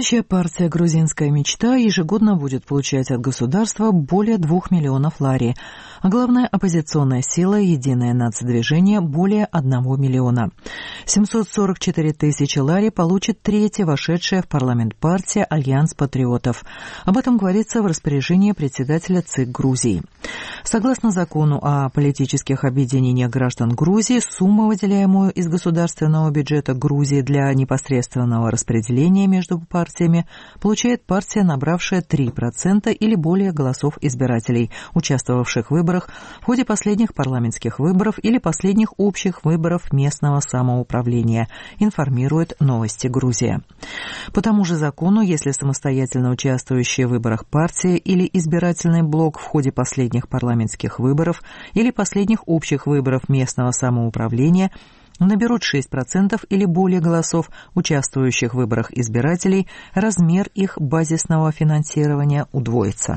Правящая партия «Грузинская мечта» ежегодно будет получать от государства более 2 миллионов лари, а главная оппозиционная сила «Единое нацдвижение» более 1 миллиона. 744 тысячи лари получит третья вошедшая в парламент партия «Альянс патриотов». Об этом говорится в распоряжении председателя ЦИК Грузии. Согласно закону о политических объединениях граждан Грузии, сумму, выделяемую из государственного бюджета Грузии для непосредственного распределения между партиями, получает партия, набравшая 3% или более голосов избирателей, участвовавших в выборах в ходе последних парламентских выборов или последних общих выборов местного самоуправления, информирует «Новости Грузия». По тому же закону, если самостоятельно участвующие в выборах партии или избирательный блок в ходе последних парламентских выборов или последних общих выборов местного самоуправления наберут 6% или более голосов участвующих в выборах избирателей, размер их базисного финансирования удвоится.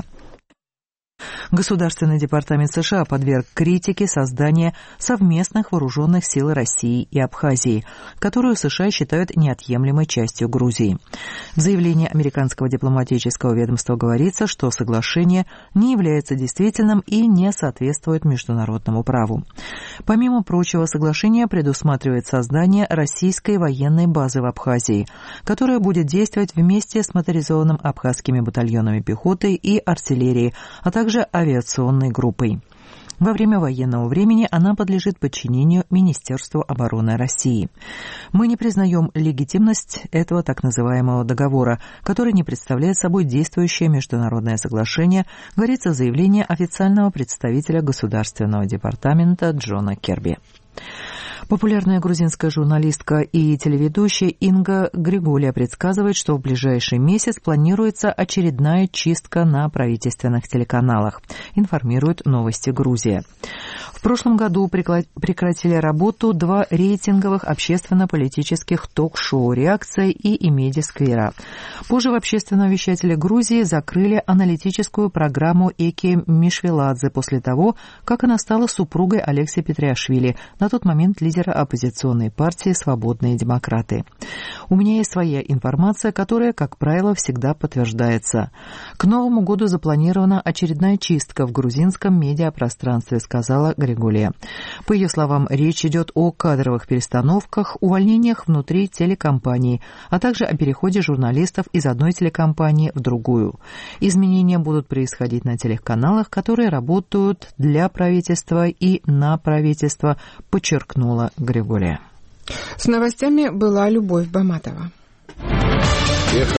Государственный департамент США подверг критике создание совместных вооруженных сил России и Абхазии, которую США считают неотъемлемой частью Грузии. В заявлении американского дипломатического ведомства говорится, что соглашение не является действительным и не соответствует международному праву. Помимо прочего, соглашение предусматривает создание российской военной базы в Абхазии, которая будет действовать вместе с моторизованным абхазскими батальонами пехоты и артиллерии, а также авиационной группой. Во время военного времени она подлежит подчинению Министерству обороны России. Мы не признаем легитимность этого так называемого договора, который не представляет собой действующее международное соглашение, говорится в заявлении официального представителя Государственного департамента Джона Керби. Популярная грузинская журналистка и телеведущая Инга Григулия предсказывает, что в ближайший месяц планируется очередная чистка на правительственных телеканалах, информирует «Новости Грузия». В прошлом году прекратили работу 2 рейтинговых общественно-политических ток-шоу «Реакция» и «Имеди-сквера». Позже в общественном вещателе Грузии закрыли аналитическую программу Эки Мишвеладзе после того, как она стала супругой Алекси Петриашвили, на тот момент лидера оппозиционной партии «Свободные демократы». У меня есть своя информация, которая, как правило, всегда подтверждается. К Новому году запланирована очередная чистка в грузинском медиапространстве, сказала Григулия. По ее словам, речь идет о кадровых перестановках, увольнениях внутри телекомпании, а также о переходе журналистов из одной телекомпании в другую. Изменения будут происходить на телеканалах, которые работают для правительства и на правительство, подчеркнула Григулия. С новостями была Любовь Баматова.